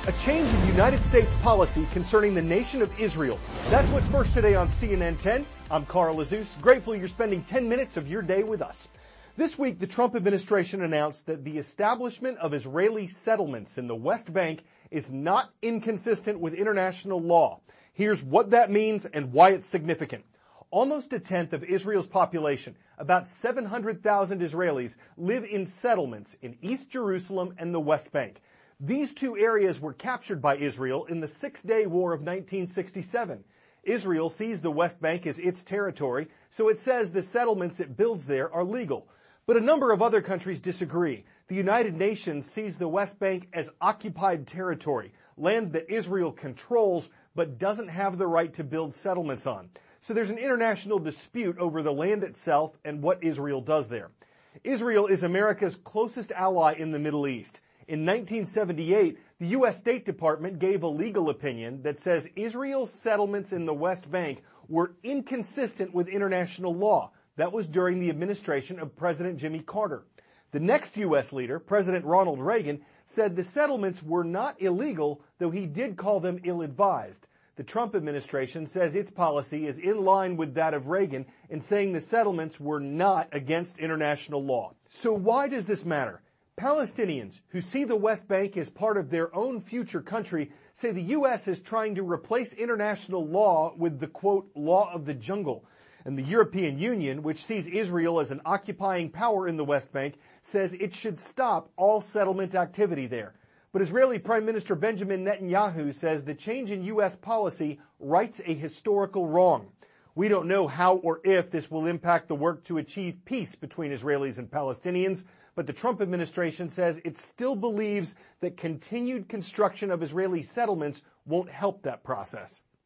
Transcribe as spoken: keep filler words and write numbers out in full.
A change in United States policy concerning the nation of Israel. That's what's first today on C N N ten. I'm Carl Azuz. Grateful you're spending ten minutes of your day with us. This week, the Trump administration announced that the establishment of Israeli settlements in the West Bank is not inconsistent with international law. Here's what that means and why it's significant. Almost a tenth of Israel's population, about seven hundred thousand Israelis, live in settlements in East Jerusalem and the West Bank. These two areas were captured by Israel in the Six-Day War of nineteen sixty-seven. Israel sees the West Bank as its territory, so it says the settlements it builds there are legal. But a number of other countries disagree. The United Nations sees the West Bank as occupied territory, land that Israel controls but doesn't have the right to build settlements on. So there's an international dispute over the land itself and what Israel does there. Israel is America's closest ally in the Middle East. In nineteen seventy-eight, the U S State Department gave a legal opinion that says Israel's settlements in the West Bank were inconsistent with international law. That was during the administration of President Jimmy Carter. The next U S leader, President Ronald Reagan, said the settlements were not illegal, though he did call them ill-advised. The Trump administration says its policy is in line with that of Reagan in saying the settlements were not against international law. So why does this matter? Palestinians who see the West Bank as part of their own future country say the U S is trying to replace international law with the, quote, law of the jungle. And the European Union, which sees Israel as an occupying power in the West Bank, says it should stop all settlement activity there. But Israeli Prime Minister Benjamin Netanyahu says the change in U S policy rights a historical wrong. We don't know how or if this will impact the work to achieve peace between Israelis and Palestinians, but the Trump administration says it still believes that continued construction of Israeli settlements won't help that process.